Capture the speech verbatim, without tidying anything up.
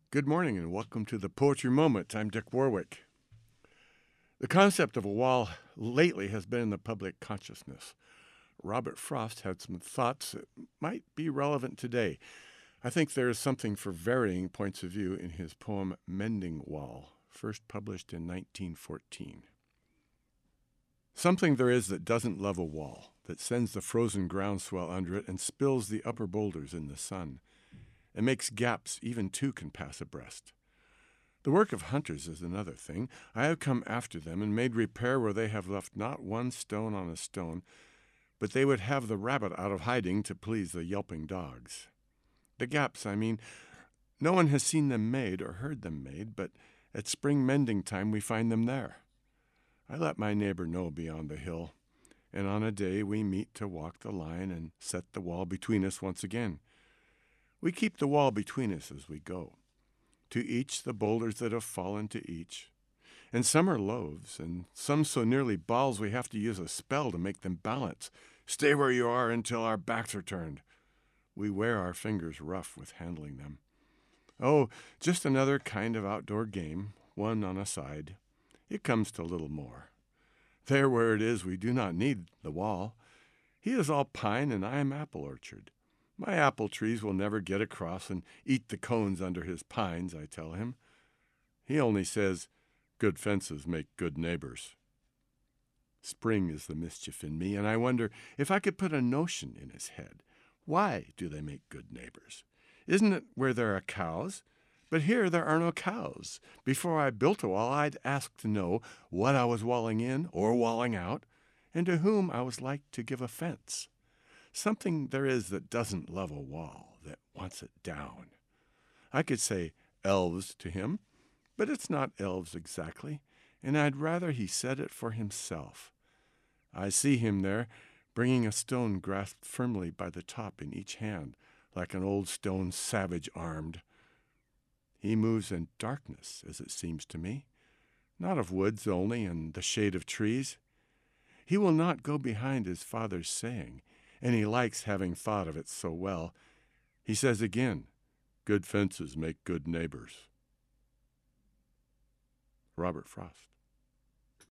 Good morning and welcome to the Poetry Moment. I'm Dick Warwick. The concept of a wall lately has been in the public consciousness. Robert Frost had some thoughts that might be relevant today. I think there is something for varying points of view in his poem Mending Wall, first published in nineteen fourteen. Something there is that doesn't love a wall, that sends the frozen groundswell under it and spills the upper boulders in the sun. It makes gaps even two can pass abreast. The work of hunters is another thing. I have come after them and made repair where they have left not one stone on a stone, but they would have the rabbit out of hiding to please the yelping dogs. The gaps, I mean, no one has seen them made or heard them made, but at spring mending time we find them there. I let my neighbor know beyond the hill, and on a day we meet to walk the line and set the wall between us once again. We keep the wall between us as we go. To each the boulders that have fallen to each. And some are loaves, and some so nearly balls we have to use a spell to make them balance. Stay where you are until our backs are turned. We wear our fingers rough with handling them. Oh, just another kind of outdoor game, one on a side. It comes to little more. There where it is we do not need the wall. He is all pine and I am apple orchard. My apple trees will never get across and eat the cones under his pines, I tell him. He only says, good fences make good neighbors. Spring is the mischief in me, and I wonder if I could put a notion in his head. Why do they make good neighbors? Isn't it where there are cows? But here there are no cows. Before I built a wall, I'd ask to know what I was walling in or walling out, and to whom I was like to give offense. Something there is that doesn't love a wall, that wants it down. I could say elves to him, but it's not elves exactly, and I'd rather he said it for himself. I see him there, bringing a stone grasped firmly by the top in each hand, like an old stone savage armed. He moves in darkness, as it seems to me, not of woods only and the shade of trees. He will not go behind his father's saying, and he likes having thought of it so well. He says again, good fences make good neighbors. Robert Frost.